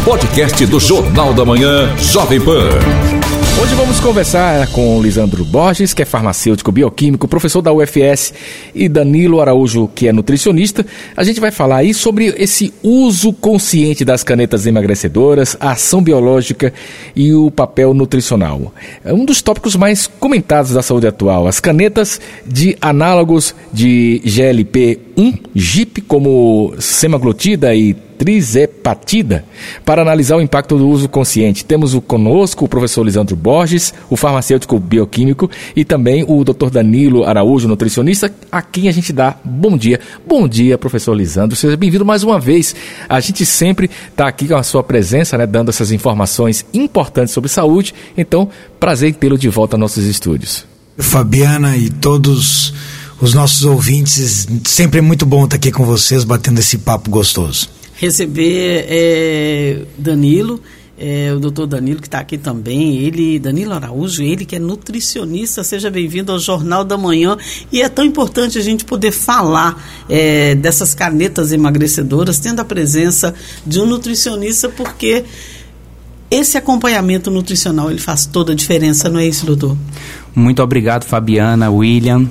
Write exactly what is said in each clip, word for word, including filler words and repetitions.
podcast do Jornal da Manhã, Jovem Pan. Hoje vamos conversar com o Lisandro Borges, que é farmacêutico bioquímico, professor da U F S, e Danilo Araújo, que é nutricionista. A gente vai falar aí sobre esse uso consciente das canetas emagrecedoras, a ação biológica e o papel nutricional. É um dos tópicos mais comentados da saúde atual. As canetas de análogos de G L P um, G I P, como semaglutida e trizepatida, para analisar o impacto do uso consciente. Temos o conosco o professor Lisandro Borges, o farmacêutico bioquímico, e também o doutor Danilo Araújo, nutricionista, a quem a gente dá bom dia. Bom dia, professor Lisandro, seja bem-vindo mais uma vez. A gente sempre está aqui com a sua presença, né, dando essas informações importantes sobre saúde, então prazer em tê-lo de volta aos nossos estúdios. Fabiana e todos os nossos ouvintes, sempre é muito bom estar aqui com vocês, batendo esse papo gostoso. Receber é, Danilo, é, o doutor Danilo, que está aqui também, ele, Danilo Araújo, ele que é nutricionista. Seja bem-vindo ao Jornal da Manhã. E é tão importante a gente poder falar é, dessas canetas emagrecedoras, tendo a presença de um nutricionista, porque esse acompanhamento nutricional, ele faz toda a diferença, não é isso, doutor? Muito obrigado, Fabiana, William.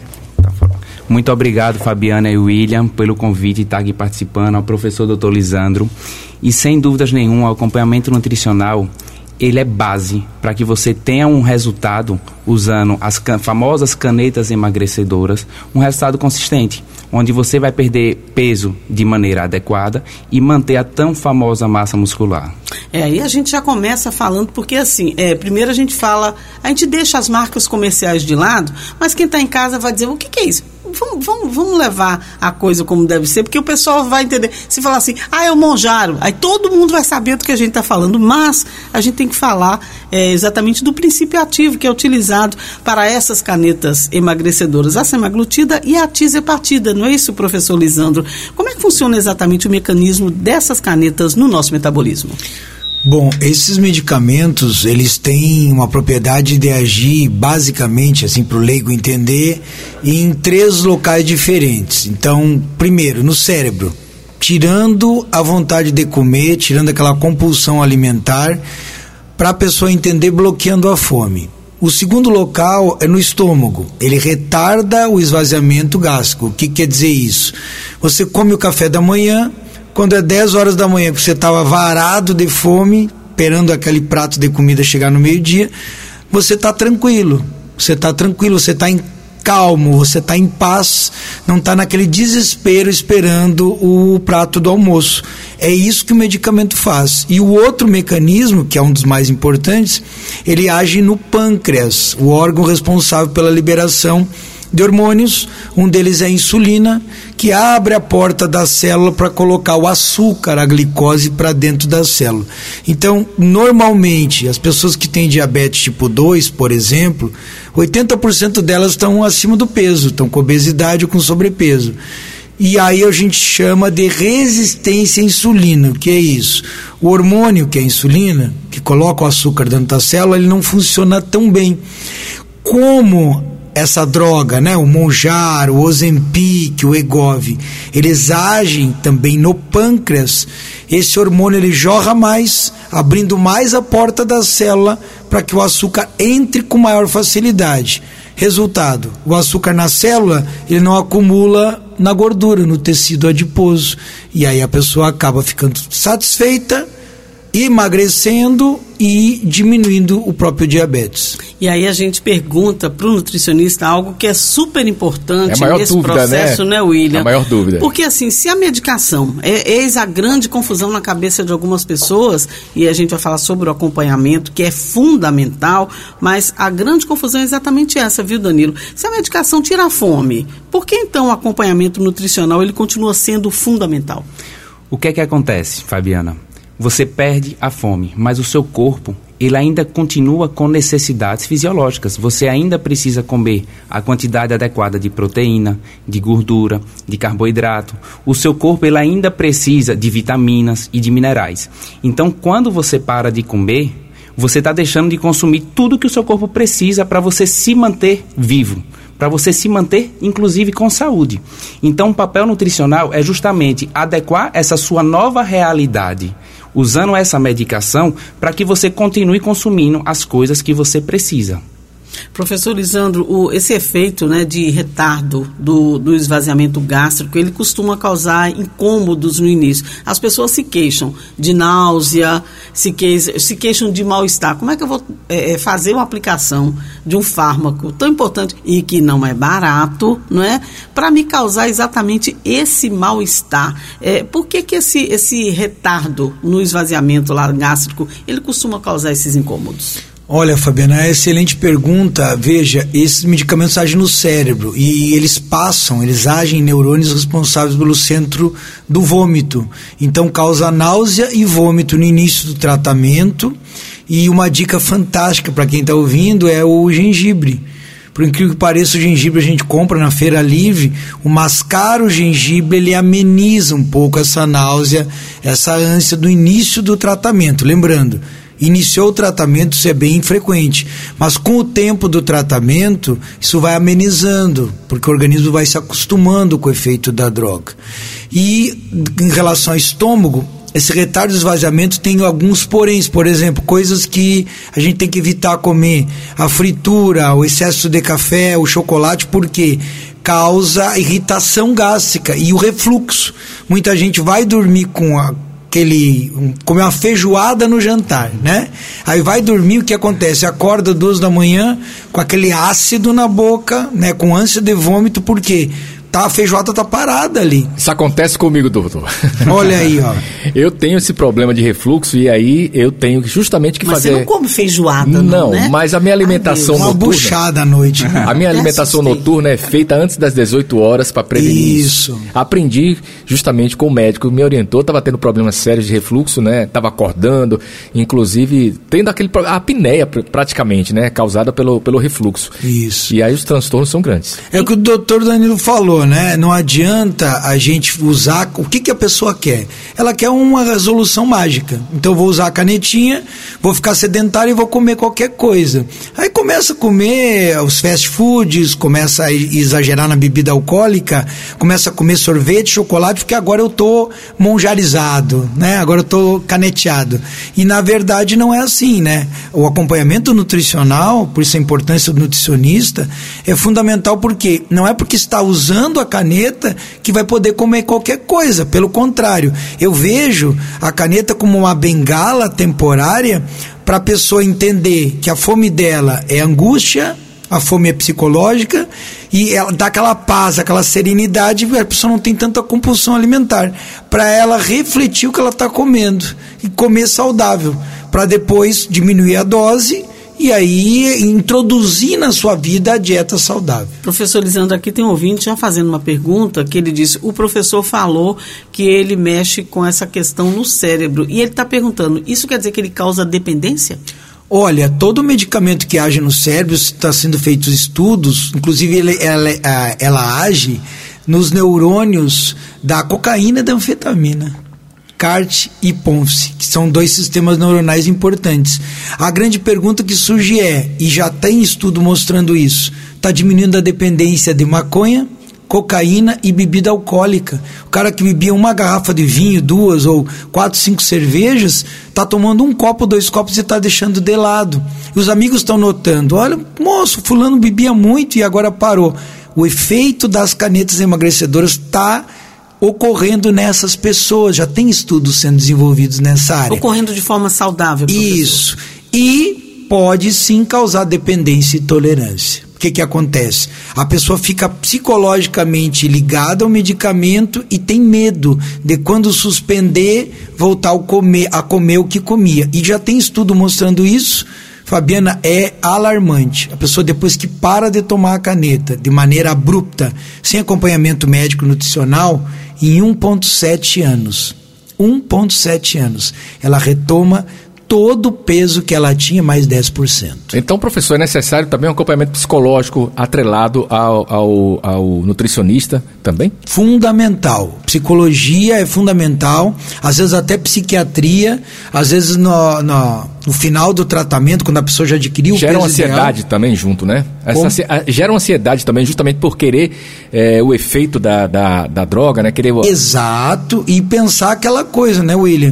Muito obrigado, Fabiana e William, pelo convite de estar aqui participando, ao professor doutor Lisandro. E sem dúvidas nenhuma, o acompanhamento nutricional, ele é base para que você tenha um resultado usando as can- famosas canetas emagrecedoras, um resultado consistente, onde você vai perder peso de maneira adequada e manter a tão famosa massa muscular. É, aí a gente já começa falando, porque assim, é, primeiro a gente fala, a gente deixa as marcas comerciais de lado, mas quem está em casa vai dizer, o que, que é isso? Vamos, vamos, vamos levar a coisa como deve ser, porque o pessoal vai entender. Se falar assim, ah, é o Monjaro, aí todo mundo vai saber do que a gente está falando, mas a gente tem que falar é, exatamente do princípio ativo que é utilizado para essas canetas emagrecedoras, a semaglutida e a tizepatida, não é isso, professor Lisandro? Como é que funciona exatamente o mecanismo dessas canetas no nosso metabolismo? Bom, esses medicamentos, eles têm uma propriedade de agir basicamente, assim, para o leigo entender, em três locais diferentes. Então, primeiro, no cérebro, tirando a vontade de comer, tirando aquela compulsão alimentar, para a pessoa entender, bloqueando a fome. O segundo local é no estômago, ele retarda o esvaziamento gástrico. O que quer dizer isso? Você come o café da manhã, quando é dez horas da manhã, que você estava varado de fome, esperando aquele prato de comida chegar no meio-dia, você está tranquilo, você está tranquilo, você está em calmo, você está em paz, não está naquele desespero esperando o prato do almoço. É isso que o medicamento faz. E o outro mecanismo, que é um dos mais importantes, ele age no pâncreas, o órgão responsável pela liberação de hormônios. Um deles é a insulina, que abre a porta da célula para colocar o açúcar, a glicose, para dentro da célula. Então, normalmente, as pessoas que têm diabetes tipo dois, por exemplo, oitenta por cento delas estão acima do peso, estão com obesidade ou com sobrepeso. E aí a gente chama de resistência à insulina. O que é isso? O hormônio, que é a insulina, que coloca o açúcar dentro da célula, ele não funciona tão bem. Como essa droga, né, o Monjaro, o Ozempic, o Wegovy, eles agem também no pâncreas, esse hormônio ele jorra mais, abrindo mais a porta da célula para que o açúcar entre com maior facilidade. Resultado, o açúcar na célula, ele não acumula na gordura, no tecido adiposo, e aí a pessoa acaba ficando satisfeita, emagrecendo e diminuindo o próprio diabetes. E aí a gente pergunta para o nutricionista algo que é super importante é nesse dúvida, processo, né, né William? A maior dúvida. Porque assim, se a medicação, é, eis a grande confusão na cabeça de algumas pessoas, e a gente vai falar sobre o acompanhamento, que é fundamental, mas a grande confusão é exatamente essa, viu, Danilo? Se a medicação tira a fome, por que então o acompanhamento nutricional ele continua sendo fundamental? O que é que acontece, Fabiana? Você perde a fome, mas o seu corpo, ele ainda continua com necessidades fisiológicas. Você ainda precisa comer a quantidade adequada de proteína, de gordura, de carboidrato. O seu corpo, ele ainda precisa de vitaminas e de minerais. Então, quando você para de comer, você está deixando de consumir tudo que o seu corpo precisa para você se manter vivo, para você se manter, inclusive, com saúde. Então, o papel nutricional é justamente adequar essa sua nova realidade, usando essa medicação para que você continue consumindo as coisas que você precisa. Professor Lisandro, o, esse efeito, né, de retardo do, do esvaziamento gástrico, ele costuma causar incômodos no início. As pessoas se queixam de náusea, se, que, se queixam de mal-estar. Como é que eu vou é, fazer uma aplicação de um fármaco tão importante e que não é barato, não é, para me causar exatamente esse mal-estar? É, por que que esse, esse retardo no esvaziamento lá gástrico, ele costuma causar esses incômodos? Olha, Fabiana, é excelente pergunta. Veja, esses medicamentos agem no cérebro e eles passam, eles agem em neurônios responsáveis pelo centro do vômito. Então causa náusea e vômito no início do tratamento. E uma dica fantástica para quem está ouvindo é o gengibre. Por incrível que pareça, o gengibre a gente compra na feira livre. O mascar o gengibre, ele ameniza um pouco essa náusea, essa ânsia do início do tratamento. Lembrando, iniciou o tratamento, isso é bem frequente, mas com o tempo do tratamento isso vai amenizando, porque o organismo vai se acostumando com o efeito da droga. E em relação ao estômago, esse retardo de esvaziamento tem alguns poréns, por exemplo, coisas que a gente tem que evitar comer: a fritura, o excesso de café, o chocolate, porque causa irritação gástrica e o refluxo. Muita gente vai dormir com a Aquele, um, comer uma feijoada no jantar, né? Aí vai dormir, o que acontece? Acorda duas da manhã com aquele ácido na boca, né? Com ânsia de vômito, por quê? Tá, a feijoada tá parada ali. Isso acontece comigo, doutor. Olha aí, ó. Eu tenho esse problema de refluxo e aí eu tenho justamente que mas fazer... Mas você não come feijoada, não, não né? Mas a minha alimentação Ai, noturna... Uma buchada à noite. Né? A minha alimentação noturna é feita antes das dezoito horas para prevenir isso. isso. Aprendi justamente com o médico, me orientou, estava tendo problemas sérios de refluxo, né? Estava acordando, inclusive tendo aquele a apneia praticamente, né? Causada pelo, pelo refluxo. Isso. E aí os transtornos são grandes. É o que o doutor Danilo falou, né? Não adianta a gente usar... O que, que a pessoa quer? Ela quer uma resolução mágica. Então eu vou usar a canetinha, vou ficar sedentário e vou comer qualquer coisa. Aí começa a comer os fast foods, começa a exagerar na bebida alcoólica, começa a comer sorvete, chocolate, porque agora eu tô monjarizado, né? Agora eu tô caneteado. E na verdade não é assim, né? O acompanhamento nutricional, por isso a importância do nutricionista, é fundamental, porque não é porque está usando a caneta que vai poder comer qualquer coisa. Pelo contrário, eu vejo a caneta como uma bengala temporária para a pessoa entender que a fome dela é angústia, a fome é psicológica, e ela dá aquela paz, aquela serenidade, a pessoa não tem tanta compulsão alimentar, para ela refletir o que ela está comendo e comer saudável, para depois diminuir a dose e aí introduzir na sua vida a dieta saudável. Professor Lisandro, aqui tem um ouvinte já fazendo uma pergunta, que ele disse: o professor falou que ele mexe com essa questão no cérebro, e ele está perguntando, isso quer dizer que ele causa dependência? Olha, todo medicamento que age no cérebro, está sendo feitos estudos, inclusive ele, ela, ela age nos neurônios da cocaína e da anfetamina. C A R T e P O N F C, que são dois sistemas neuronais importantes. A grande pergunta que surge é, e já tem estudo mostrando isso, está diminuindo a dependência de maconha, cocaína e bebida alcoólica. O cara que bebia uma garrafa de vinho, duas ou quatro, cinco cervejas, está tomando um copo, dois copos e está deixando de lado. E os amigos estão notando, olha, moço, fulano bebia muito e agora parou. O efeito das canetas emagrecedoras está ocorrendo nessas pessoas, já tem estudos sendo desenvolvidos nessa área. Ocorrendo de forma saudável, professor. Isso. E pode sim causar dependência e tolerância. O que que acontece? A pessoa fica psicologicamente ligada ao medicamento e tem medo de, quando suspender, voltar a comer, a comer o que comia. E já tem estudo mostrando isso. Fabiana, é alarmante. A pessoa, depois que para de tomar a caneta de maneira abrupta, sem acompanhamento médico nutricional, em um vírgula sete anos, um vírgula sete anos, ela retoma todo o peso que ela tinha, mais dez por cento. Então, professor, é necessário também um acompanhamento psicológico atrelado ao, ao, ao nutricionista também? Fundamental. Psicologia é fundamental, às vezes até psiquiatria, às vezes no, no, no final do tratamento, quando a pessoa já adquiriu o peso ideal. Gera ansiedade também junto, né? Essa, gera ansiedade também, justamente por querer é, o efeito da, da, da droga, né? Querer... Exato, e pensar aquela coisa, né, William?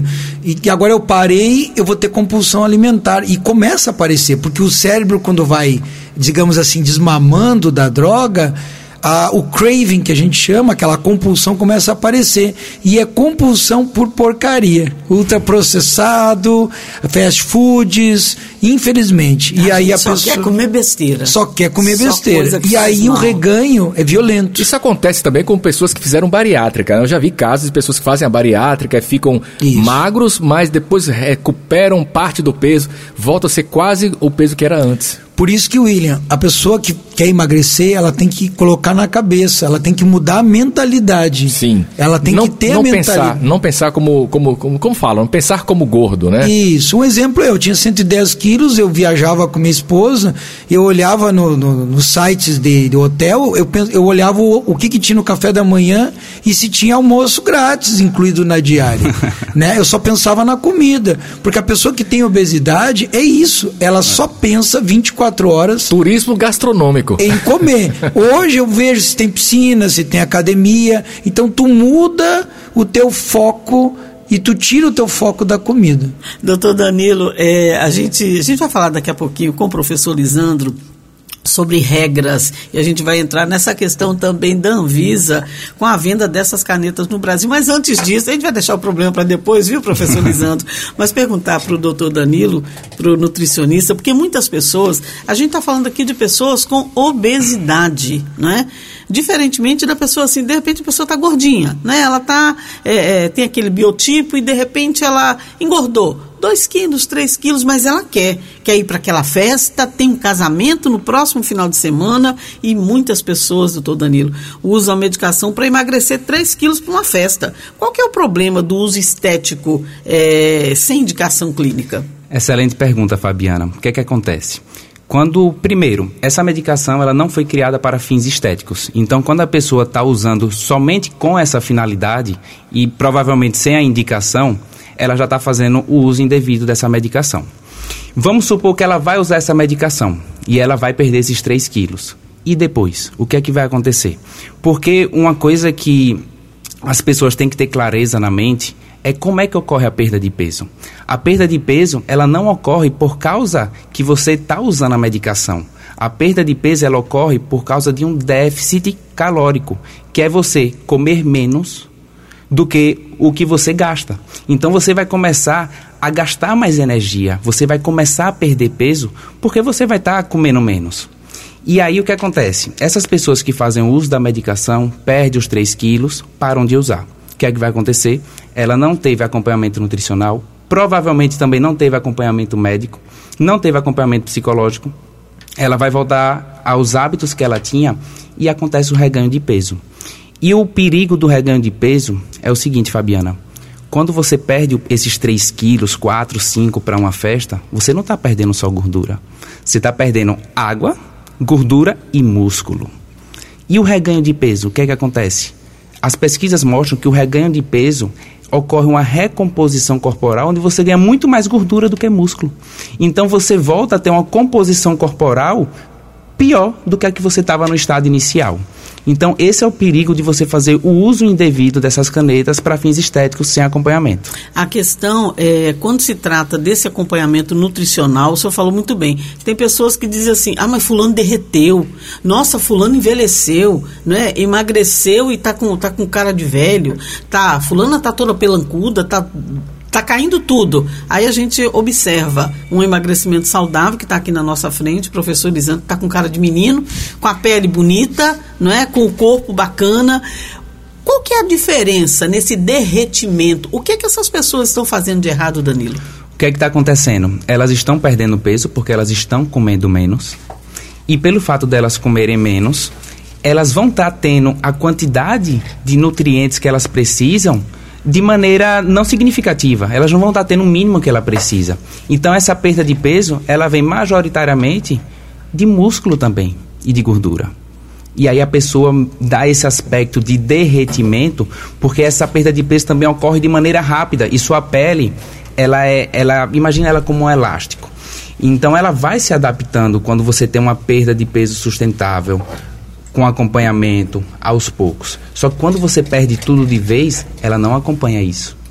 e que agora eu parei, eu vou ter compulsão alimentar. E começa a aparecer, porque o cérebro, quando vai, digamos assim, desmamando da droga, a, o craving, que a gente chama, aquela compulsão começa a aparecer. E é compulsão por porcaria. Ultraprocessado, fast foods, infelizmente. E a aí a só pessoa quer comer besteira. Só quer comer Só besteira. coisa que E faz aí mal. o reganho é violento. Isso acontece também com pessoas que fizeram bariátrica. Eu já vi casos de pessoas que fazem a bariátrica e ficam Isso. magros, mas depois recuperam parte do peso, volta a ser quase o peso que era antes. Por isso que, William, a pessoa que quer emagrecer, ela tem que colocar na cabeça, ela tem que mudar a mentalidade. Sim. Ela tem não, que ter não a pensar, mentalidade. não pensar como, como, como, como falam, pensar como gordo, né? Isso. Um exemplo, eu tinha cento e dez quilos, eu viajava com minha esposa, eu olhava no, no, nos sites de, de hotel, eu, pens, eu olhava o, o que, que tinha no café da manhã e se tinha almoço grátis incluído na diária. Né? Eu só pensava na comida, porque a pessoa que tem obesidade é isso, ela só pensa vinte e quatro horas Turismo gastronômico. em comer. Hoje eu vejo se tem piscina, se tem academia, então tu muda o teu foco e tu tira o teu foco da comida. Doutor Danilo, é, a, gente, a gente vai falar daqui a pouquinho com o professor Lisandro sobre regras, e a gente vai entrar nessa questão também da Anvisa com a venda dessas canetas no Brasil. Mas antes disso, a gente vai deixar o problema para depois, viu, professor Lisandro? Mas perguntar para o doutor Danilo, para o nutricionista, porque muitas pessoas, a gente está falando aqui de pessoas com obesidade, né? Diferentemente da pessoa assim, de repente a pessoa está gordinha, né? Ela tá, é, é, tem aquele biotipo e de repente ela engordou dois quilos, três quilos, mas ela quer, quer ir para aquela festa, tem um casamento no próximo final de semana e muitas pessoas, doutor Danilo, usam a medicação para emagrecer três quilos para uma festa. Qual que é o problema do uso estético é, sem indicação clínica? Excelente pergunta, Fabiana. O que é que acontece? Quando, primeiro, essa medicação ela não foi criada para fins estéticos. Então, quando a pessoa está usando somente com essa finalidade e provavelmente sem a indicação, ela já está fazendo o uso indevido dessa medicação. Vamos supor que ela vai usar essa medicação e ela vai perder esses três quilos. E depois, o que é que vai acontecer? Porque uma coisa que as pessoas têm que ter clareza na mente é como é que ocorre a perda de peso. A perda de peso, ela não ocorre por causa que você está usando a medicação. A perda de peso, ela ocorre por causa de um déficit calórico, que é você comer menos do que o que você gasta. Então você vai começar a gastar mais energia, você vai começar a perder peso porque você vai estar tá comendo menos. E aí o que acontece? Essas pessoas que fazem o uso da medicação perdem os três quilos, param de usar. O que é que vai acontecer? Ela não teve acompanhamento nutricional, provavelmente também não teve acompanhamento médico, não teve acompanhamento psicológico, ela vai voltar aos hábitos que ela tinha e acontece o reganho de peso. E o perigo do reganho de peso é o seguinte, Fabiana, quando você perde esses três quilos, quatro, cinco para uma festa, você não está perdendo só gordura, você está perdendo água, gordura e músculo. E o reganho de peso, o que é que acontece? As pesquisas mostram que o reganho de peso ocorre uma recomposição corporal onde você ganha muito mais gordura do que músculo. Então você volta a ter uma composição corporal pior do que a que você estava no estado inicial. Então esse é o perigo de você fazer o uso indevido dessas canetas para fins estéticos sem acompanhamento. A questão é, quando se trata desse acompanhamento nutricional, o senhor falou muito bem, tem pessoas que dizem assim, ah, mas fulano derreteu, nossa, fulano envelheceu, né? Emagreceu e tá com, tá com cara de velho, tá, fulana tá toda pelancuda, tá... Está caindo tudo. Aí a gente observa um emagrecimento saudável que está aqui na nossa frente, o professor Lisandro está com cara de menino, com a pele bonita, não é? Com o corpo bacana. Qual que é a diferença nesse derretimento? O que é que essas pessoas estão fazendo de errado, Danilo? O que é que está acontecendo? Elas estão perdendo peso porque elas estão comendo menos. E pelo fato delas comerem menos, elas vão estar tá tendo a quantidade de nutrientes que elas precisam de maneira não significativa. Elas não vão estar tendo o mínimo que ela precisa. Então essa perda de peso, ela vem majoritariamente de músculo também e de gordura. E aí a pessoa dá esse aspecto de derretimento, porque essa perda de peso também ocorre de maneira rápida e sua pele, ela é, ela, imagina ela como um elástico. Então ela vai se adaptando quando você tem uma perda de peso sustentável, com acompanhamento, aos poucos. Só que quando você perde tudo de vez, ela não acompanha isso.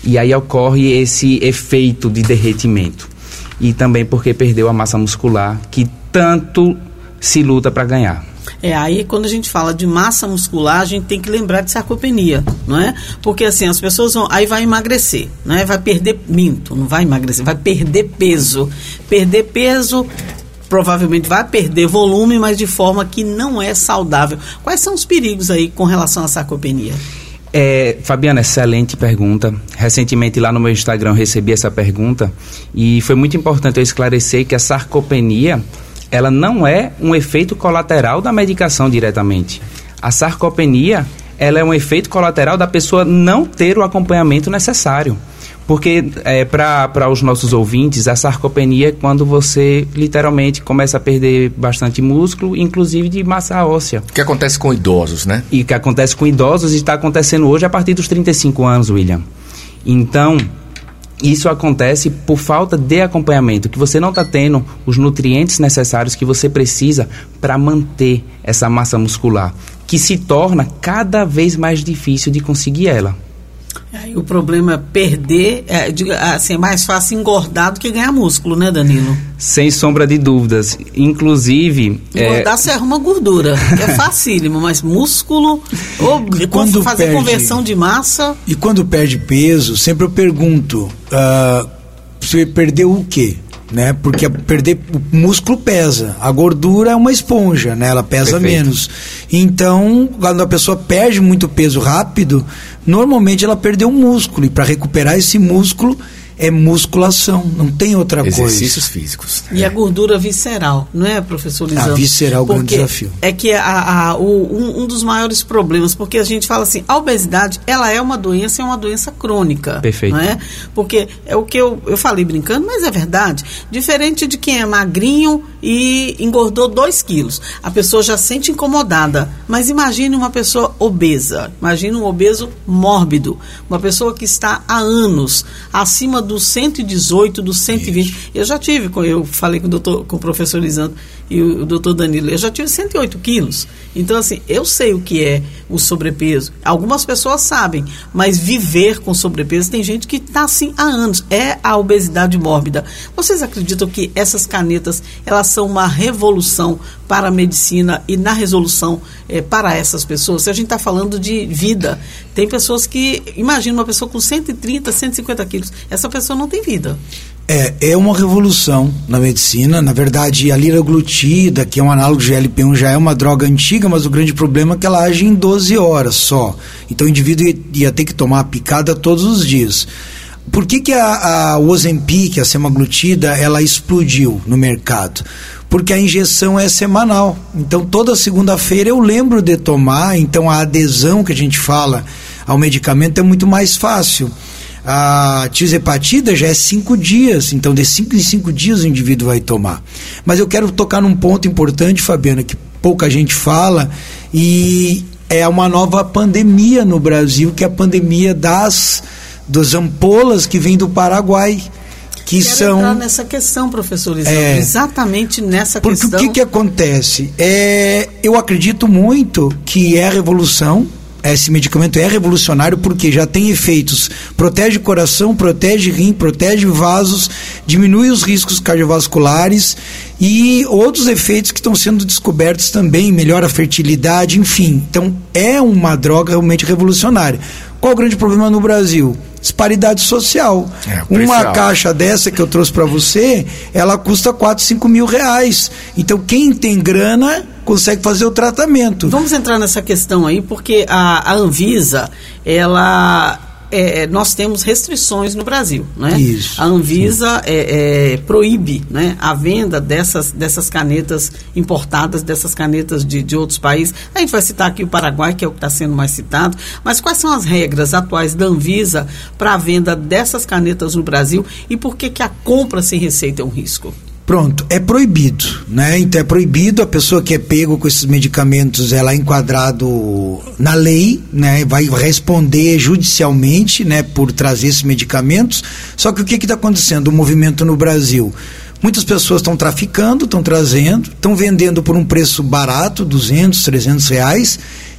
E aí ocorre esse efeito de derretimento. E também porque perdeu a massa muscular, que tanto se luta para ganhar. É, aí quando a gente fala de massa muscular, a gente tem que lembrar de sarcopenia, não é? Porque assim, as pessoas vão, aí vai emagrecer, não é? Vai perder, minto, não vai emagrecer, vai perder peso. Perder peso, provavelmente vai perder volume, mas de forma que não é saudável. Quais são os perigos aí com relação à sarcopenia? É, Fabiana, excelente pergunta. Recentemente lá no meu Instagram eu recebi essa pergunta e foi muito importante eu esclarecer que a sarcopenia, ela não é um efeito colateral da medicação diretamente. A sarcopenia, ela é um efeito colateral da pessoa não ter o acompanhamento necessário. Porque, é, para os nossos ouvintes, a sarcopenia é quando você literalmente começa a perder bastante músculo, inclusive de massa óssea. O que acontece com idosos, né? E o que acontece com idosos está acontecendo hoje a partir dos trinta e cinco anos, William. Então, isso acontece por falta de acompanhamento, que você não está tendo os nutrientes necessários que você precisa para manter essa massa muscular, que se torna cada vez mais difícil de conseguir ela. O problema é perder, é, assim, é mais fácil engordar do que ganhar músculo, né, Danilo? Sem sombra de dúvidas. Inclusive... Engordar é... você arruma gordura, que é facílimo, mas músculo, ou quando fazer perde, conversão de massa... E quando perde peso, sempre eu pergunto, uh, você perdeu o quê? Né? Porque perder o músculo pesa, a gordura é uma esponja, né? Ela pesa Perfeito. menos. Então, quando a pessoa perde muito peso rápido, normalmente ela perdeu um músculo, e para recuperar esse músculo é musculação, não tem outra Exercícios coisa. Exercícios físicos. E é. a gordura visceral, não é, professor Lisandro? A visceral é o grande desafio. É que a, a, o, um, um dos maiores problemas, porque a gente fala assim, a obesidade, ela é uma doença, é uma doença crônica. Perfeito. Não é? Porque é o que eu, eu falei brincando, mas é verdade. Diferente de quem é magrinho e engordou dois quilos. A pessoa já se sente incomodada. Mas imagine uma pessoa obesa. Imagine um obeso mórbido. Uma pessoa que está há anos acima dos cento e dezoito, dos cento e vinte. Isso. Eu já tive, eu falei com o, doutor, com o professor Lisandro e o, o doutor Danilo, eu já tive cento e oito quilos. Então, assim, eu sei o que é o sobrepeso. Algumas pessoas sabem, mas viver com sobrepeso, tem gente que está assim há anos. É a obesidade mórbida. Vocês acreditam que essas canetas, elas são uma revolução para a medicina e na resolução é, para essas pessoas? Se a gente está falando de vida, tem pessoas que, imagina uma pessoa com cento e trinta, cento e cinquenta quilos, essa pessoa não tem vida. É, é uma revolução na medicina. Na verdade, a liraglutida, que é um análogo de G L P um, já é uma droga antiga, mas o grande problema é que ela age em doze horas só. Então o indivíduo ia, ia ter que tomar a picada todos os dias. Por que que a, a Ozempic, a semaglutida, ela explodiu no mercado? Porque a injeção é semanal. Então toda segunda-feira eu lembro de tomar, então a adesão que a gente fala ao medicamento é muito mais fácil. A tirzepatida já é cinco dias, então de cinco em cinco dias o indivíduo vai tomar. Mas eu quero tocar num ponto importante, Fabiana, que pouca gente fala, e é uma nova pandemia no Brasil, que é a pandemia das, das ampolas que vem do Paraguai. Que Quero são... entrar nessa questão, professor Lisandro, é, exatamente nessa porque questão. Porque o que que acontece? É, eu acredito muito que é a revolução. Esse medicamento é revolucionário porque já tem efeitos, protege o coração, protege rim, protege vasos, diminui os riscos cardiovasculares e outros efeitos que estão sendo descobertos também, melhora a fertilidade, enfim. Então é uma droga realmente revolucionária. Qual o grande problema no Brasil? Disparidade social. É, uma caixa dessa que eu trouxe para você, ela custa quatro, cinco mil reais. Então quem tem grana consegue fazer o tratamento. Vamos entrar nessa questão aí, porque a, a Anvisa, ela... É, nós temos restrições no Brasil, né? Isso. A Anvisa é, é, proíbe, né, a venda dessas, dessas canetas importadas, dessas canetas de, de outros países. A gente vai citar aqui o Paraguai, que é o que está sendo mais citado, mas quais são as regras atuais da Anvisa para a venda dessas canetas no Brasil e por que que a compra sem receita é um risco? Pronto, é proibido, né? Então é proibido, a pessoa que é pego com esses medicamentos, ela é enquadrado na lei, né? Vai responder judicialmente, né? Por trazer esses medicamentos. Só que o que que está acontecendo? O movimento no Brasil, muitas pessoas estão traficando, estão trazendo, estão vendendo por um preço barato, duzentos, trezentos reais,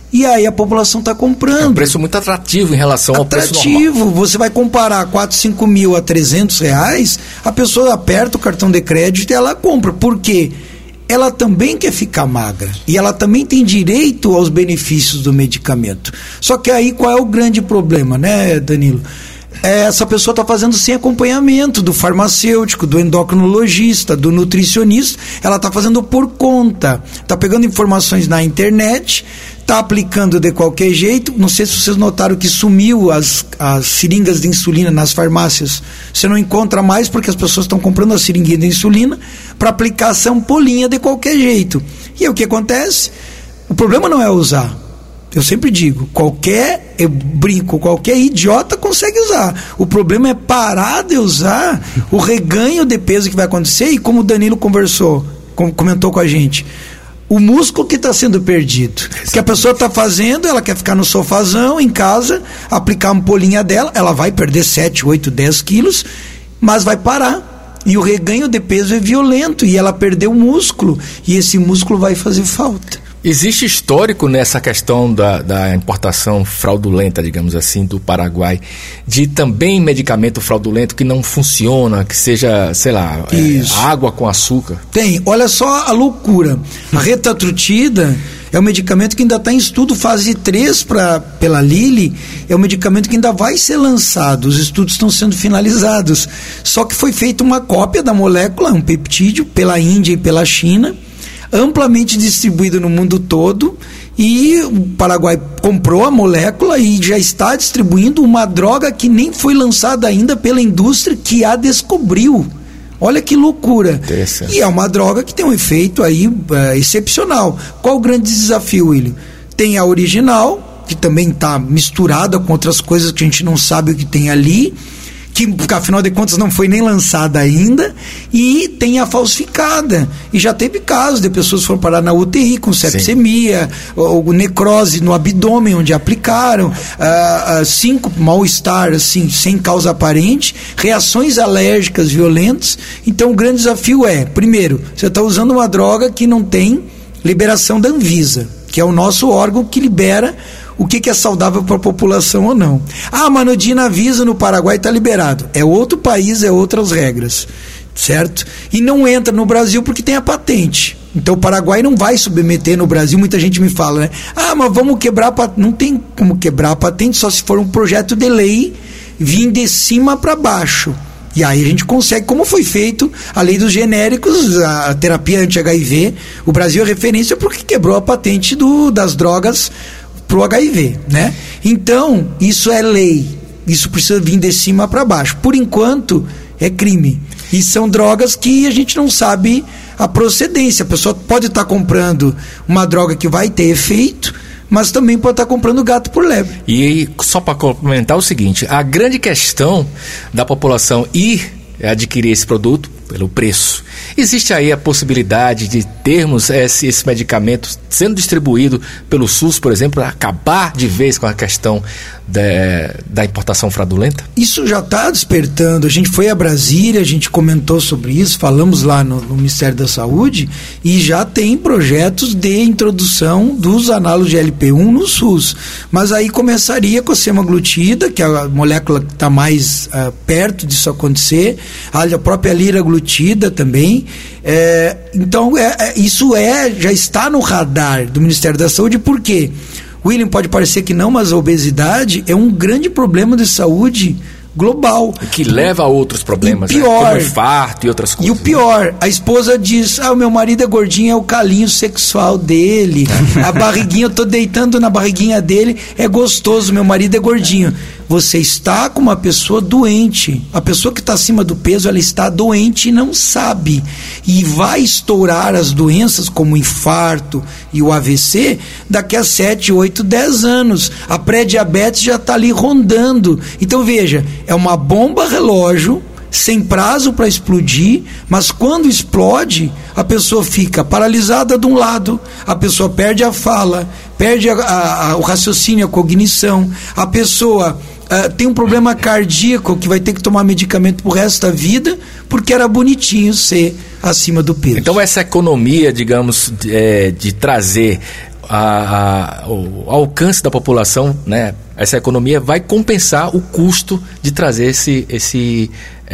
E aí a população está comprando. É um preço muito atrativo em relação atrativo. ao preço normal. Atrativo. Você vai comparar quatro, cinco mil a trezentos reais, a pessoa aperta o cartão de crédito e ela compra. Por quê? Ela também quer ficar magra. E ela também tem direito aos benefícios do medicamento. Só que aí qual é o grande problema, né, Danilo? Essa pessoa está fazendo sem acompanhamento do farmacêutico, do endocrinologista, do nutricionista. Ela está fazendo por conta, está pegando informações na internet, está aplicando de qualquer jeito. Não sei se vocês notaram que sumiu as, as seringas de insulina nas farmácias. Você não encontra mais porque as pessoas estão comprando a seringuinha de insulina para aplicar essa ampolinha de qualquer jeito. E aí o que acontece? O problema não é usar. Eu sempre digo, qualquer, eu brinco, qualquer idiota consegue usar. O problema é parar de usar, o reganho de peso que vai acontecer, e como o Danilo conversou, comentou com a gente, o músculo que está sendo perdido. O que a pessoa está fazendo, ela quer ficar no sofazão, em casa, aplicar a ampolinha dela, ela vai perder sete, oito, dez quilos, mas vai parar. E o reganho de peso é violento, e ela perdeu o músculo, e esse músculo vai fazer falta. Existe histórico nessa questão da, da importação fraudulenta, digamos assim, do Paraguai, de também medicamento fraudulento que não funciona, que seja, sei lá, é, água com açúcar? Tem. Olha só a loucura. A retatrutida é um medicamento que ainda está em estudo, fase três pra, pela Lilly, é um medicamento que ainda vai ser lançado, os estudos estão sendo finalizados. Só que foi feita uma cópia da molécula, um peptídeo, pela Índia e pela China, amplamente distribuído no mundo todo, e o Paraguai comprou a molécula e já está distribuindo uma droga que nem foi lançada ainda pela indústria que a descobriu. Olha que loucura. E é uma droga que tem um efeito aí uh, excepcional. Qual o grande desafio, William? Tem a original, que também está misturada com outras coisas que a gente não sabe o que tem ali, que afinal de contas não foi nem lançada ainda, e tem a falsificada, e já teve casos de pessoas que foram parar na U T I com sepsemia, ou, ou necrose no abdômen onde aplicaram, uh, uh, cinco mal-estar assim, sem causa aparente, reações alérgicas violentas. Então o grande desafio é, primeiro, você está usando uma droga que não tem liberação da Anvisa, que é o nosso órgão que libera o que, que é saudável para a população ou não. Ah, mas no Dinavisa no Paraguai está liberado. É outro país, é outras regras, certo? E não entra no Brasil porque tem a patente. Então o Paraguai não vai submeter no Brasil. Muita gente me fala, né? Ah, mas vamos quebrar a patente. Não tem como quebrar a patente, só se for um projeto de lei vir de cima para baixo. E aí a gente consegue, como foi feito a lei dos genéricos, a terapia anti-H I V. O Brasil é referência porque quebrou a patente do, das drogas pro H I V, né? Então, isso é lei. Isso precisa vir de cima para baixo. Por enquanto, é crime. E são drogas que a gente não sabe a procedência. A pessoa pode estar tá comprando uma droga que vai ter efeito, mas também pode estar tá comprando gato por lebre. E só para complementar o seguinte, a grande questão da população ir adquirir esse produto pelo preço. Existe aí a possibilidade de termos esse, esse medicamento sendo distribuído pelo SUS, por exemplo, para acabar de vez com a questão de, da importação fraudulenta? Isso já está despertando. A gente foi a Brasília, a gente comentou sobre isso, falamos lá no, no Ministério da Saúde, e já tem projetos de introdução dos análogos de L P um no SUS. Mas aí começaria com a semaglutida, que é a molécula que está mais uh, perto disso acontecer, a própria liraglutida também. É, então, é, é, isso é, já está no radar do Ministério da Saúde. Por quê? William, pode parecer que não, mas a obesidade é um grande problema de saúde global. Que leva a outros problemas, pior, né? Como infarto e outras coisas. E o pior, a esposa diz, ah, o meu marido é gordinho, é o calinho sexual dele, a barriguinha, eu tô deitando na barriguinha dele, é gostoso, meu marido é gordinho. Você está com uma pessoa doente. A pessoa que está acima do peso, ela está doente e não sabe. E vai estourar as doenças como o infarto e o A V C daqui a sete, oito, dez anos. A pré-diabetes já está ali rondando. Então veja, é uma bomba relógio sem prazo para explodir, mas quando explode, a pessoa fica paralisada de um lado, a pessoa perde a fala, perde a, a, a, o raciocínio, a cognição, a pessoa Uh, tem um problema cardíaco que vai ter que tomar medicamento pro resto da vida porque era bonitinho ser acima do peso. Então essa economia, digamos, de, é, de trazer a, a, o alcance da população, né, essa economia vai compensar o custo de trazer esse, esse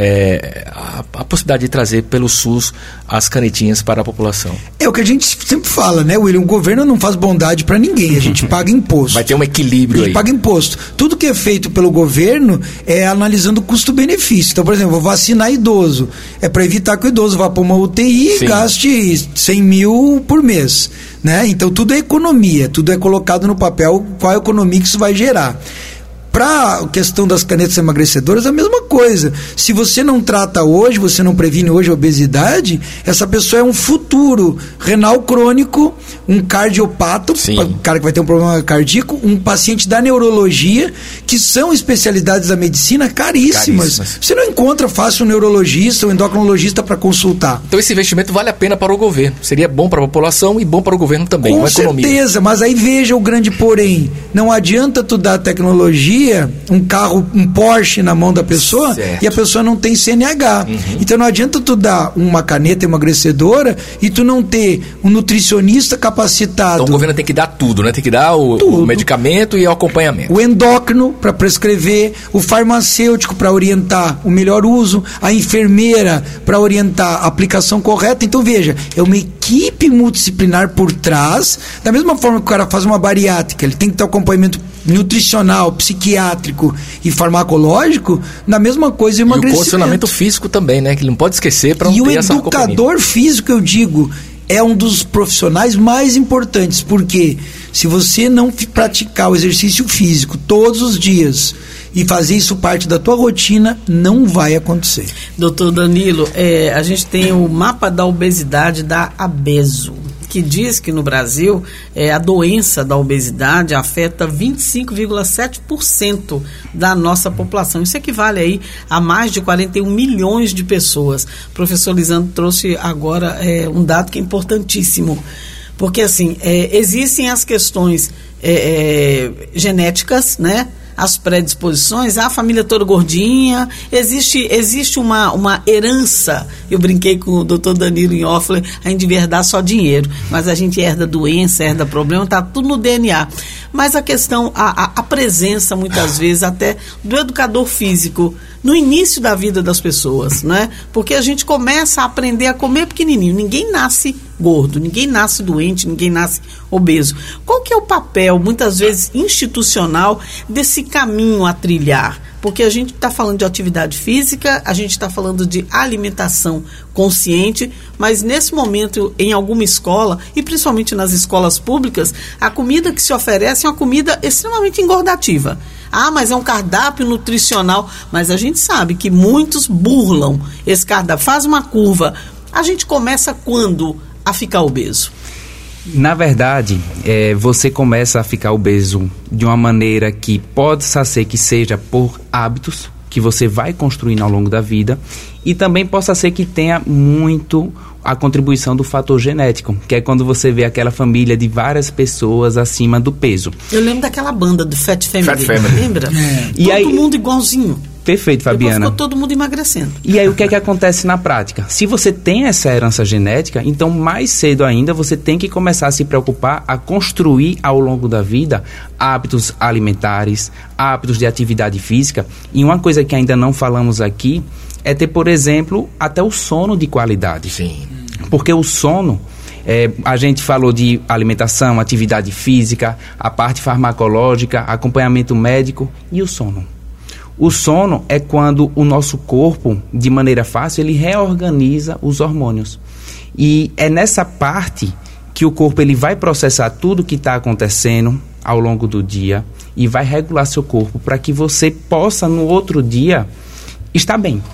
é, a, a possibilidade de trazer pelo SUS as canetinhas para a população. É o que a gente sempre fala, né, William? O governo não faz bondade para ninguém, a gente paga imposto. Vai ter um equilíbrio aí. A gente aí. paga imposto. Tudo que é feito pelo governo é analisando o custo-benefício. Então, por exemplo, vou vacinar idoso. É para evitar que o idoso vá para uma U T I e gaste cem mil por mês. Né? Então tudo é economia, tudo é colocado no papel qual é a economia que isso vai gerar. Para a questão das canetas emagrecedoras, a mesma coisa. Se você não trata hoje, você não previne hoje a obesidade, essa pessoa é um futuro renal crônico, um cardiopata, um cara que vai ter um problema cardíaco, um paciente da neurologia, que são especialidades da medicina caríssimas. caríssimas. Você não encontra fácil um neurologista ou um endocrinologista para consultar. Então esse investimento vale a pena para o governo. Seria bom para a população e bom para o governo também. Com uma certeza, economia. Mas aí veja o grande porém. Não adianta tu dar tecnologia, um carro, um Porsche na mão da pessoa, certo, e a pessoa não tem C N H. Uhum. Então não adianta tu dar uma caneta emagrecedora e tu não ter um nutricionista capacitado. Então o governo tem que dar tudo, né? Tem que dar o, o medicamento e o acompanhamento. O endócrino para prescrever, o farmacêutico para orientar o melhor uso, a enfermeira para orientar a aplicação correta. Então veja, é uma equipe multidisciplinar por trás, da mesma forma que o cara faz uma bariátrica, ele tem que ter acompanhamento nutricional, psiquiátrico e farmacológico, na mesma coisa o emagrecimento. E o condicionamento físico também, né? Que ele não pode esquecer para não e ter essa acompanhia. E o educador físico, eu digo, é um dos profissionais mais importantes, porque se você não praticar o exercício físico todos os dias e fazer isso parte da tua rotina, não vai acontecer. Doutor Danilo, é, a gente tem o mapa da obesidade da Abeso, que diz que no Brasil é, a doença da obesidade afeta vinte e cinco vírgula sete por cento da nossa população. Isso equivale aí a mais de quarenta e um milhões de pessoas. O professor Lisandro trouxe agora é, um dado que é importantíssimo, porque assim, é, existem as questões é, é, genéticas, né? As predisposições, a família toda gordinha, existe, existe uma, uma herança. Eu brinquei com o doutor Danilo em off, a gente devia herdar só dinheiro, mas a gente herda doença, herda problema, está tudo no D N A. Mas a questão, a, a, a presença muitas vezes até do educador físico no início da vida das pessoas, né? Porque a gente começa a aprender a comer pequenininho, ninguém nasce gordo, ninguém nasce doente, ninguém nasce obeso. Qual que é o papel, muitas vezes institucional, desse caminho a trilhar? Porque a gente está falando de atividade física, a gente está falando de alimentação consciente, mas nesse momento, em alguma escola, e principalmente nas escolas públicas, a comida que se oferece é uma comida extremamente engordativa. Ah, mas é um cardápio nutricional, mas a gente sabe que muitos burlam esse cardápio. Faz uma curva. A gente começa quando a ficar obeso? Na verdade, é, você começa a ficar obeso de uma maneira que pode ser que seja por hábitos que você vai construindo ao longo da vida, e também possa ser que tenha muito a contribuição do fator genético, que é quando você vê aquela família de várias pessoas acima do peso. Eu lembro daquela banda do Fat Family, Fat Family. Lembra? É. E todo aí, mundo igualzinho. Perfeito, Fabiana. Depois ficou todo mundo emagrecendo. E aí o que é que acontece na prática? Se você tem essa herança genética, então mais cedo ainda você tem que começar a se preocupar a construir ao longo da vida hábitos alimentares, hábitos de atividade física. E uma coisa que ainda não falamos aqui é ter, por exemplo, até o sono de qualidade. Sim. Porque o sono, é, a gente falou de alimentação, atividade física, a parte farmacológica, acompanhamento médico e o sono. O sono é quando o nosso corpo, de maneira fácil, ele reorganiza os hormônios. E é nessa parte que o corpo ele vai processar tudo o que está acontecendo ao longo do dia e vai regular seu corpo para que você possa, no outro dia, estar bem.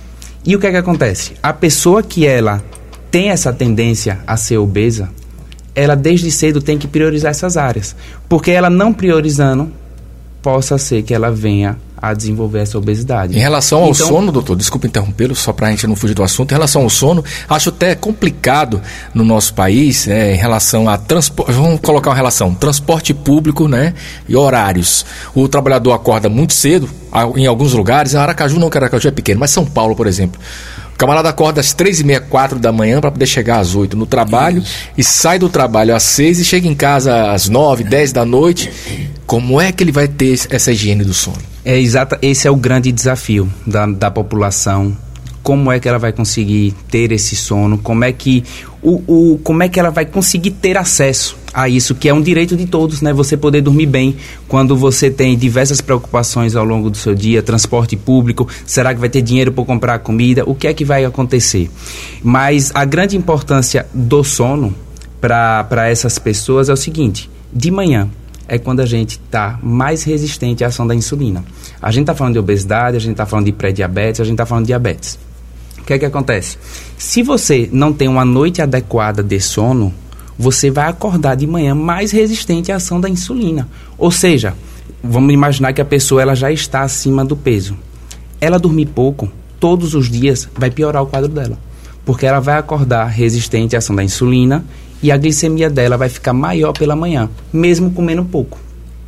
E o que é que acontece? A pessoa que ela tem essa tendência a ser obesa, ela desde cedo tem que priorizar essas áreas. Porque ela não priorizando, possa ser que ela venha a desenvolver essa obesidade. Em relação ao então, sono, doutor, desculpa interrompê-lo, só para a gente não fugir do assunto, em relação ao sono, acho até complicado no nosso país, é, em relação a transporte, vamos colocar uma relação, transporte público, né, e horários. O trabalhador acorda muito cedo, em alguns lugares, Aracaju não, que Aracaju é pequeno, mas São Paulo, por exemplo, O camarada acorda às três e meia, quatro da manhã para poder chegar às oito no trabalho e sai do trabalho às seis e chega em casa às nove, dez da noite. Como é que ele vai ter essa higiene do sono? É exata, esse é o grande desafio da, da população. Como é que ela vai conseguir ter esse sono? Como é que, o, o, como é que ela vai conseguir ter acesso a isso, que é um direito de todos, né? Você poder dormir bem quando você tem diversas preocupações ao longo do seu dia, transporte público, será que vai ter dinheiro para comprar comida? O que é que vai acontecer? Mas a grande importância do sono para essas pessoas é o seguinte: de manhã é quando a gente está mais resistente à ação da insulina. A gente está falando de obesidade, a gente está falando de pré-diabetes, a gente está falando de diabetes. O que é que acontece? Se você não tem uma noite adequada de sono, você vai acordar de manhã mais resistente à ação da insulina. Ou seja, vamos imaginar que a pessoa ela já está acima do peso. Ela dormir pouco, todos os dias, vai piorar o quadro dela. Porque ela vai acordar resistente à ação da insulina e a glicemia dela vai ficar maior pela manhã, mesmo comendo pouco.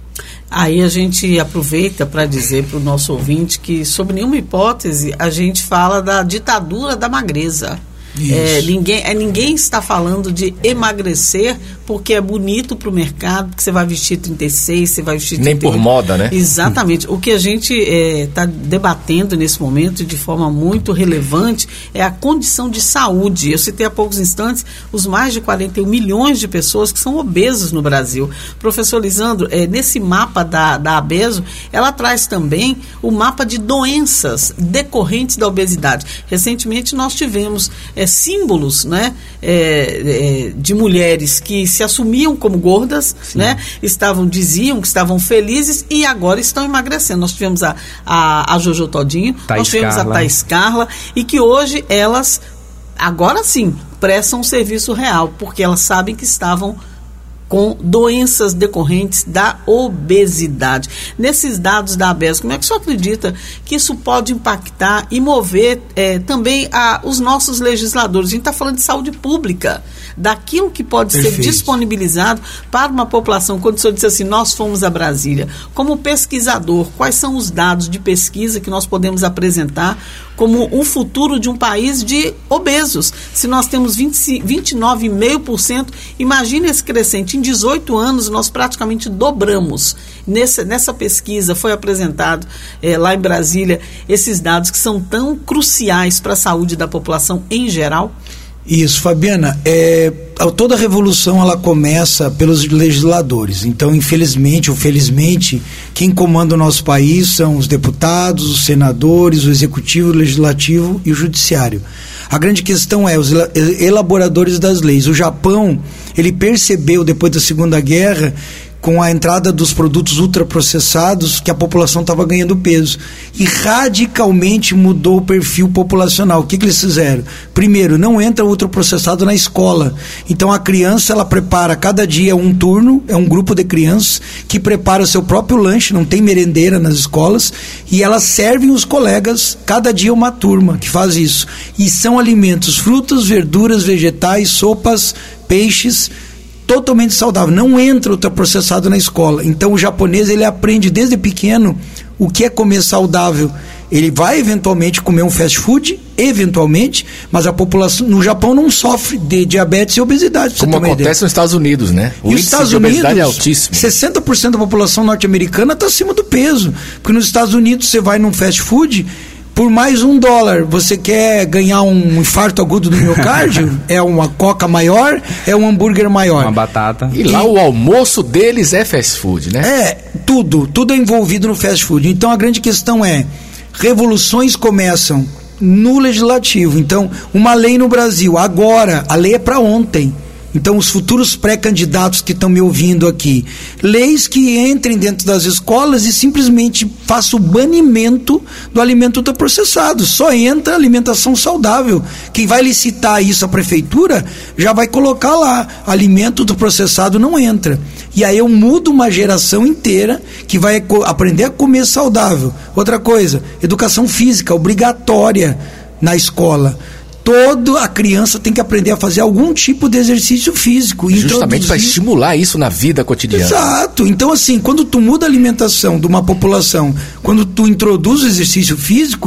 Aí a gente aproveita para dizer para o nosso ouvinte que, sob nenhuma hipótese, a gente fala da ditadura da magreza. É, ninguém, é, ninguém está falando de emagrecer porque é bonito para o mercado, porque você vai vestir trinta e seis, você vai vestir trinta e oito. Nem por moda, né? Exatamente. O que a gente está é, debatendo nesse momento de forma muito relevante é a condição de saúde. Eu citei há poucos instantes os mais de quarenta e um milhões de pessoas que são obesas no Brasil. Professor Lisandro, é, nesse mapa da, da Abeso, ela traz também o mapa de doenças decorrentes da obesidade. Recentemente nós tivemos é, símbolos, né, é, é, de mulheres que se assumiam como gordas, né, estavam, diziam que estavam felizes e agora estão emagrecendo. Nós tivemos a, a, a Jojo Todinho, Thaís nós tivemos Carla. a Thaís Carla, e que hoje elas, agora sim, prestam um serviço real, porque elas sabem que estavam com doenças decorrentes da obesidade. Nesses dados da Abeso, como é que o senhor acredita que isso pode impactar e mover é, também a, os nossos legisladores? A gente está falando de saúde pública, daquilo que pode Perfeito. ser disponibilizado para uma população. Quando o senhor disse assim, nós fomos a Brasília, como pesquisador, quais são os dados de pesquisa que nós podemos apresentar como um futuro de um país de obesos? Se nós temos vinte, vinte e nove vírgula cinco por cento, imagine esse crescente. Em dezoito anos, nós praticamente dobramos. Nessa, nessa pesquisa foi apresentado é, lá em Brasília esses dados que são tão cruciais para a saúde da população em geral. Isso, Fabiana, é, toda a revolução ela começa pelos legisladores. Então, infelizmente ou felizmente, quem comanda o nosso país são os deputados, os senadores, o executivo, o legislativo e o judiciário. A grande questão é os elaboradores das leis. O Japão, ele percebeu depois da Segunda Guerra, com a entrada dos produtos ultraprocessados, que a população estava ganhando peso. E radicalmente mudou o perfil populacional. O que, que eles fizeram? Primeiro, não entra ultraprocessado na escola. Então a criança, ela prepara cada dia um turno, é um grupo de crianças que prepara o seu próprio lanche, não tem merendeira nas escolas, e elas servem os colegas, cada dia uma turma que faz isso. E são alimentos, frutas, verduras, vegetais, sopas, peixes, totalmente saudável, não entra ultraprocessado na escola. Então o japonês, ele aprende desde pequeno o que é comer saudável. Ele vai eventualmente comer um fast food, eventualmente, mas a população no Japão não sofre de diabetes e obesidade. Como acontece nos Estados Unidos, né? O e índice Estados de obesidade Unidos, é altíssimo. sessenta por cento da população norte-americana está acima do peso, porque nos Estados Unidos você vai num fast food, por mais um dólar, você quer ganhar um infarto agudo do miocárdio? É uma coca maior, é um hambúrguer maior. Uma batata. E lá e, o almoço deles é fast food, né? É, tudo, tudo é envolvido no fast food. Então a grande questão é, revoluções começam no legislativo. Então, uma lei no Brasil, agora, a lei é para ontem. Então, os futuros pré-candidatos que estão me ouvindo aqui, leis que entrem dentro das escolas e simplesmente façam o banimento do alimento ultraprocessado. Só entra alimentação saudável. Quem vai licitar isso, a prefeitura, já vai colocar lá, alimento ultraprocessado não entra. E aí eu mudo uma geração inteira que vai aprender a comer saudável. Outra coisa, educação física obrigatória na escola. Toda a criança tem que aprender a fazer algum tipo de exercício físico. Justamente para estimular isso na vida cotidiana. Exato. Então, assim, quando tu muda a alimentação de uma população, quando tu introduz o exercício físico,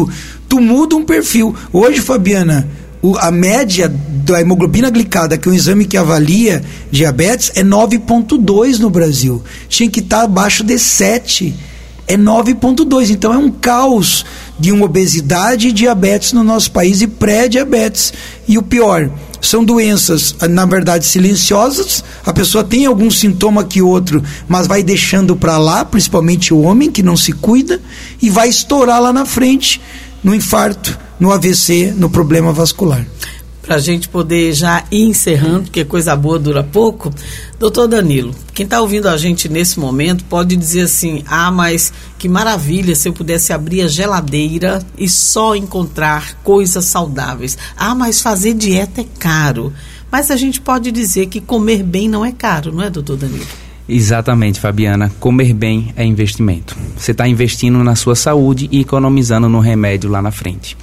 tu muda um perfil. Hoje, Fabiana, o, a média da hemoglobina glicada, que é um exame que avalia diabetes, é nove vírgula dois no Brasil. Tinha que estar abaixo de sete. É nove vírgula dois. Então é um caos de uma obesidade e diabetes no nosso país e pré-diabetes. E o pior, são doenças, na verdade, silenciosas. A pessoa tem algum sintoma que outro, mas vai deixando para lá, principalmente o homem que não se cuida, e vai estourar lá na frente, no infarto, no A V C, no problema vascular. Para a gente poder já ir encerrando, porque coisa boa dura pouco, doutor Danilo, quem está ouvindo a gente nesse momento pode dizer assim, ah, mas que maravilha se eu pudesse abrir a geladeira e só encontrar coisas saudáveis. Ah, mas fazer dieta é caro. Mas a gente pode dizer que comer bem não é caro, não é, doutor Danilo? Exatamente, Fabiana. Comer bem é investimento. Você está investindo na sua saúde e economizando no remédio lá na frente.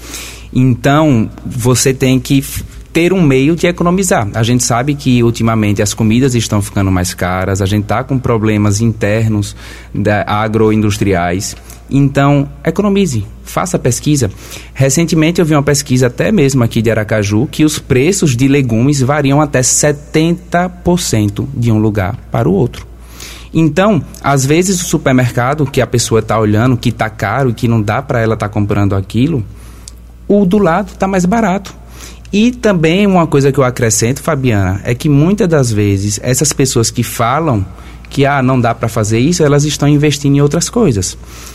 Então, você tem que ter um meio de economizar. A gente sabe que, ultimamente, as comidas estão ficando mais caras, a gente está com problemas internos da, agroindustriais. Então, economize, faça pesquisa. Recentemente, eu vi uma pesquisa, até mesmo aqui de Aracaju, que os preços de legumes variam até setenta por cento de um lugar para o outro. Então, às vezes, o supermercado que a pessoa está olhando, que está caro e que não dá para ela estar tá comprando aquilo, o do lado está mais barato. E também uma coisa que eu acrescento, Fabiana, é que muitas das vezes essas pessoas que falam que ah, não dá para fazer isso, elas estão investindo em outras coisas.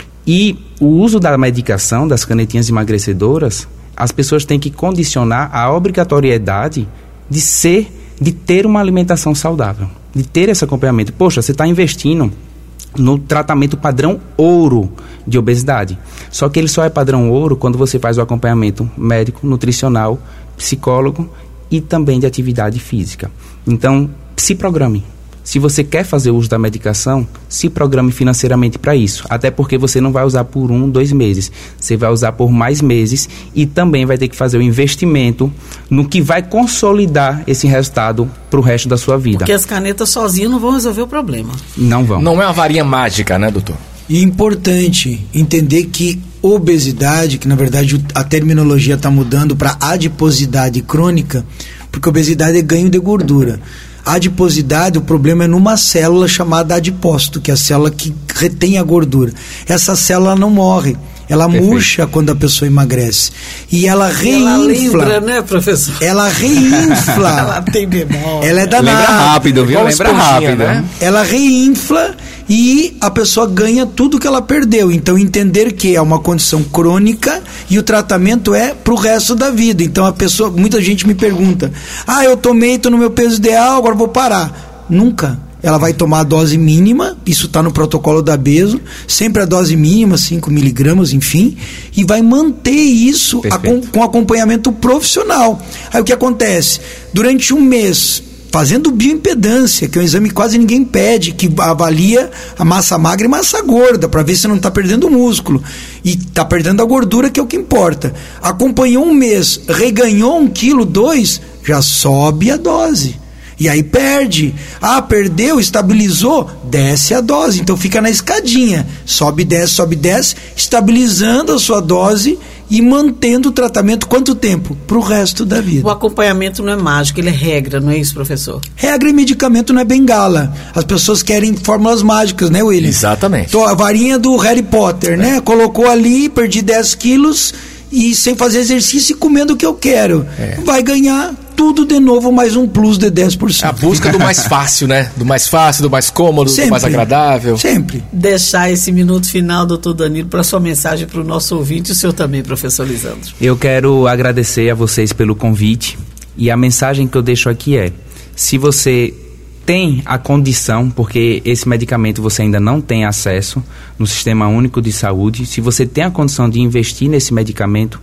E o uso da medicação, das canetinhas emagrecedoras, as pessoas têm que condicionar a obrigatoriedade de ser, de ter uma alimentação saudável, de ter esse acompanhamento. Poxa, você está investindo no tratamento padrão ouro de obesidade. Só que ele só é padrão ouro quando você faz o acompanhamento médico, nutricional, psicólogo e também de atividade física. Então, se programe. Se você quer fazer uso da medicação, se programe financeiramente para isso. Até porque você não vai usar por um, dois meses. Você vai usar por mais meses e também vai ter que fazer o investimento no que vai consolidar esse resultado para o resto da sua vida. Porque as canetas sozinhas não vão resolver o problema. Não vão. Não é uma varinha mágica, né, doutor? E é importante entender que obesidade, que na verdade a terminologia está mudando para adiposidade crônica, porque obesidade é ganho de gordura. A adiposidade, o problema é numa célula chamada adipócito, que é a célula que retém a gordura. Essa célula não morre, ela Perfeito. murcha quando a pessoa emagrece. E ela reinfla. Ela lembra, né, professor? Ela reinfla. Ela tem memória. Ela é danada. Lembra rápido, viu? Lembra rápido, né? Ela reinfla e a pessoa ganha tudo que ela perdeu. Então, entender que é uma condição crônica e o tratamento é pro resto da vida. Então, a pessoa, muita gente me pergunta, ah, eu tomei, tô no meu peso ideal, agora vou parar. Nunca. Ela vai tomar a dose mínima, isso está no protocolo da Bezo, sempre a dose mínima, cinco miligramas, enfim, e vai manter isso a, com, com acompanhamento profissional. Aí o que acontece? Durante um mês, fazendo bioimpedância, que é um exame que quase ninguém pede, que avalia a massa magra e massa gorda, para ver se não está perdendo músculo. E está perdendo a gordura, que é o que importa. Acompanhou um mês, reganhou um quilo, dois, já sobe a dose. E aí perde. Ah, perdeu, estabilizou, desce a dose. Então fica na escadinha. Sobe, desce, sobe, desce, estabilizando a sua dose e mantendo o tratamento quanto tempo? Para o resto da vida. O acompanhamento não é mágico, ele é regra, não é isso, professor? Regra e medicamento não é bengala. As pessoas querem fórmulas mágicas, né, William? Exatamente. Então, a varinha do Harry Potter, é. né? Colocou ali, perdi dez quilos e sem fazer exercício e comendo o que eu quero. É. Vai ganhar tudo de novo, mais um plus de dez por cento. A busca do mais fácil, né? Do mais fácil, do mais cômodo, sempre, do mais agradável. Sempre. Deixar esse minuto final, doutor Danilo, para sua mensagem para o nosso ouvinte e o senhor também, professor Lisandro. Eu quero agradecer a vocês pelo convite e a mensagem que eu deixo aqui é, se você tem a condição, porque esse medicamento você ainda não tem acesso no Sistema Único de Saúde, se você tem a condição de investir nesse medicamento,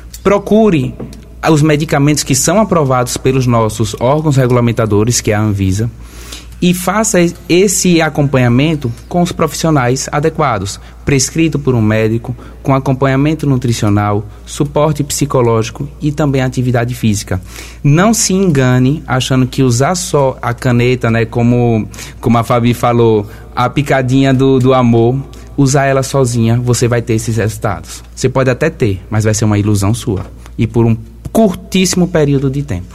procure os medicamentos que são aprovados pelos nossos órgãos regulamentadores, que é a Anvisa, e faça esse acompanhamento com os profissionais adequados, prescrito por um médico, com acompanhamento nutricional, suporte psicológico e também atividade física. Não se engane achando que usar só a caneta, né, como, como a Fabi falou, a picadinha do, do amor, usar ela sozinha, você vai ter esses resultados. Você pode até ter, mas vai ser uma ilusão sua. E por um curtíssimo período de tempo.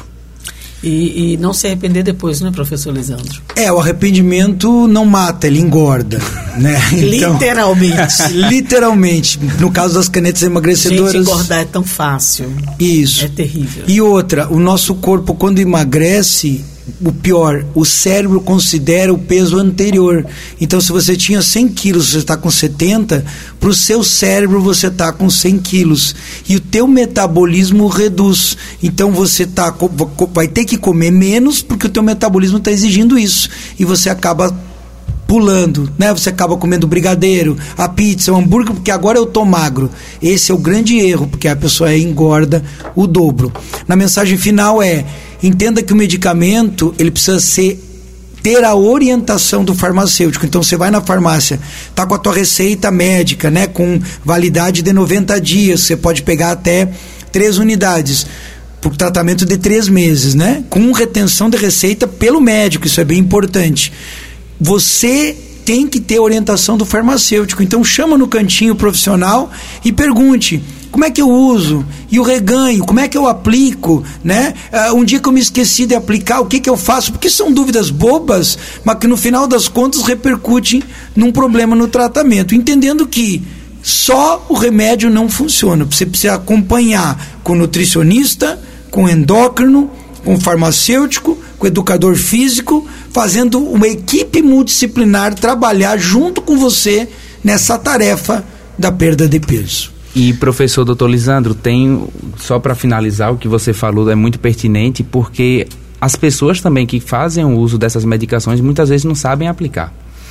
E, e não se arrepender depois, né, professor Lisandro? É, o arrependimento não mata, ele engorda, né? Então, literalmente. Literalmente. No caso das canetas emagrecedoras... Gente, engordar é tão fácil. Isso. É terrível. E outra, o nosso corpo, quando emagrece, o pior, o cérebro considera o peso anterior. Então, se você tinha cem quilos, você está com setenta, para o seu cérebro você está com cem quilos. E o teu metabolismo reduz. Então, você tá, vai ter que comer menos, porque o teu metabolismo está exigindo isso. E você acaba pulando, né? Você acaba comendo brigadeiro, a pizza, o hambúrguer, porque agora eu tô magro. Esse é o grande erro, porque a pessoa engorda o dobro. Na mensagem final é: entenda que o medicamento, ele precisa ser, ter a orientação do farmacêutico. Então você vai na farmácia, tá com a tua receita médica, né, com validade de noventa dias, você pode pegar até três unidades por tratamento de três meses, né, com retenção de receita pelo médico. Isso é bem importante. Você tem que ter orientação do farmacêutico. Então chama no cantinho profissional e pergunte: como é que eu uso? E o reganho, como é que eu aplico? Né? Uh, um dia que eu me esqueci de aplicar, o que, que eu faço? Porque são dúvidas bobas, mas que no final das contas repercutem num problema no tratamento. Entendendo que só o remédio não funciona. Você precisa acompanhar com o nutricionista, com o endócrino, com o farmacêutico, com o educador físico, fazendo uma equipe multidisciplinar trabalhar junto com você nessa tarefa da perda de peso. E, professor doutor Lisandro, tem, só para finalizar, o que você falou é muito pertinente, porque as pessoas também que fazem o uso dessas medicações muitas vezes não sabem aplicar.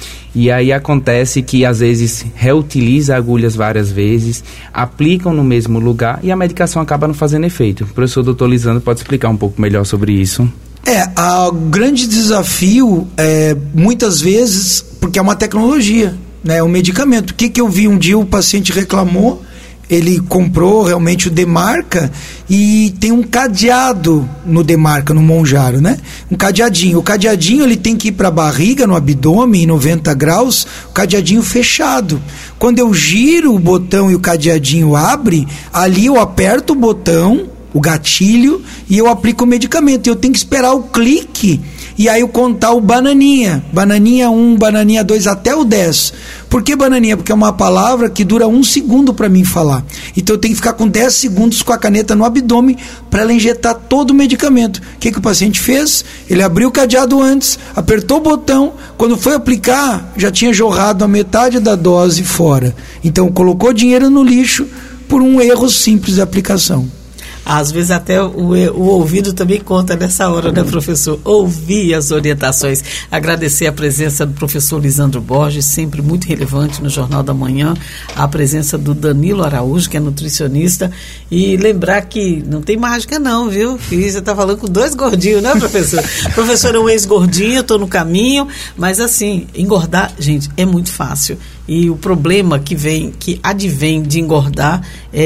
E aí acontece que às vezes reutiliza agulhas várias vezes, aplicam no mesmo lugar e a medicação acaba não fazendo efeito. O professor doutor Lisandro pode explicar um pouco melhor sobre isso? É, o grande desafio é, muitas vezes, porque é uma tecnologia, né, um medicamento. O que, que eu vi um dia, o paciente reclamou, ele comprou realmente o Demarca e tem um cadeado no Demarca, no Monjaro, né? Um cadeadinho. O cadeadinho ele tem que ir para a barriga, no abdômen, em noventa graus, o cadeadinho fechado. Quando eu giro o botão e o cadeadinho abre, ali eu aperto o botão, o gatilho, e eu aplico o medicamento. Eu tenho que esperar o clique e aí eu contar o bananinha. Bananinha um, bananinha dois, até o dez. Por que bananinha? Porque é uma palavra que dura um segundo para mim falar. Então eu tenho que ficar com dez segundos com a caneta no abdômen para ela injetar todo o medicamento. O que, que o paciente fez? Ele abriu o cadeado antes, apertou o botão, quando foi aplicar, já tinha jorrado a metade da dose fora. Então colocou dinheiro no lixo por um erro simples de aplicação. Às vezes até o, o ouvido também conta nessa hora, né, professor? Ouvir as orientações. Agradecer a presença do professor Lisandro Borges, sempre muito relevante no Jornal da Manhã, a presença do Danilo Araújo, que é nutricionista, e lembrar que não tem mágica não, viu? E você está falando com dois gordinhos, né, professor? O professor é um ex-gordinho, eu estou no caminho, mas assim, engordar, gente, é muito fácil. E o problema que vem, que advém de engordar,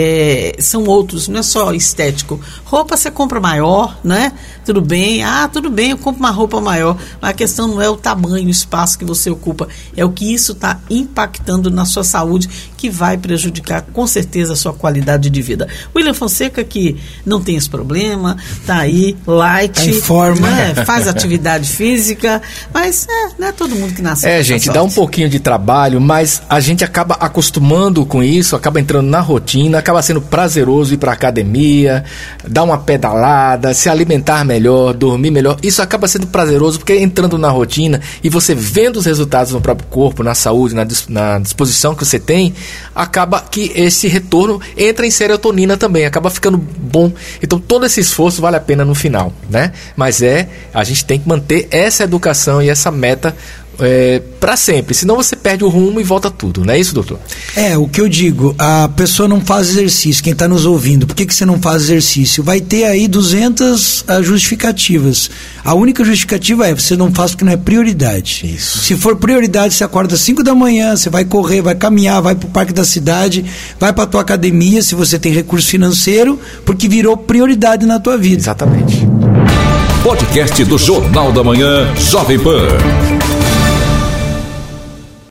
é, são outros, não é só estético. Roupa você compra maior, né? Tudo bem, ah, tudo bem, eu compro uma roupa maior. Mas a questão não é o tamanho, o espaço que você ocupa, é o que isso está impactando na sua saúde, que vai prejudicar com certeza a sua qualidade de vida. William Fonseca, que não tem esse problema, tá aí, light, tá em forma, né? Faz atividade física, mas é, não é todo mundo que nasce. É, gente, sorte. Dá um pouquinho de trabalho, mas a gente acaba acostumando com isso, acaba entrando na rotina, acaba sendo prazeroso ir para academia, dar uma pedalada, se alimentar melhor, dormir melhor. Isso acaba sendo prazeroso porque entrando na rotina e você vendo os resultados no próprio corpo, na saúde, na, na disposição que você tem, acaba que esse retorno entra em serotonina também, acaba ficando bom. Então todo esse esforço vale a pena no final, né? Mas é, a gente tem que manter essa educação e essa meta É, para sempre, senão você perde o rumo e volta tudo, não é isso, doutor? É, o que eu digo, a pessoa não faz exercício, quem está nos ouvindo, por que, que você não faz exercício? Vai ter aí duzentas uh, justificativas, a única justificativa é, você não faz porque não é prioridade. Isso. Se for prioridade, você acorda às cinco da manhã, você vai correr, vai caminhar, vai para o parque da cidade, vai para a tua academia, se você tem recurso financeiro, porque virou prioridade na tua vida. Exatamente. Podcast do Jornal da Manhã, Jovem Pan.